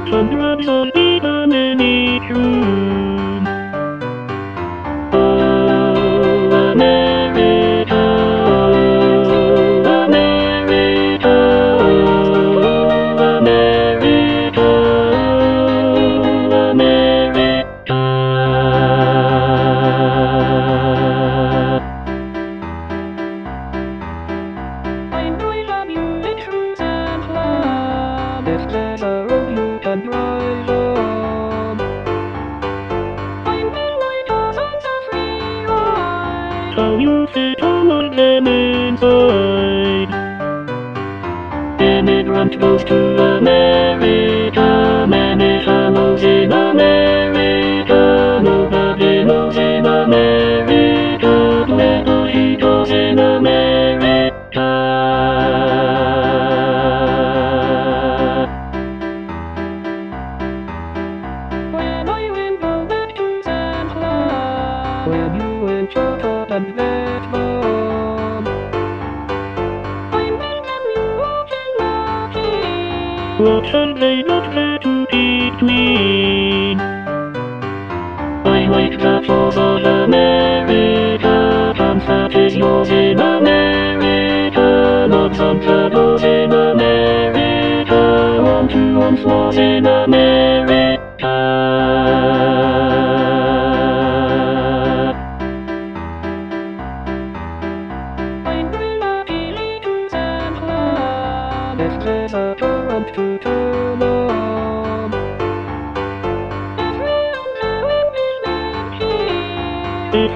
Congrats on even any room. Oh, America, oh, America, oh, America, oh, America. I know I love you in truth and love. If there's a road you can drive on, I will light us on the free ride. So you sit on them inside. Immigrant goes to America. Manisha knows in America. Nobody knows in America. Where he goes in America. When I went back to San Juan, when you went Jakarta and Vietnam, I met them, you open lucky. What can they not there to between? I like the falls of America. Comfort is yours in America. Lots on troubles in America. One-to-one floors in America. I'm really to San Juan. If there's a current to turn on,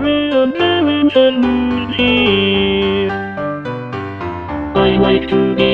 every unknown can move here. I like to be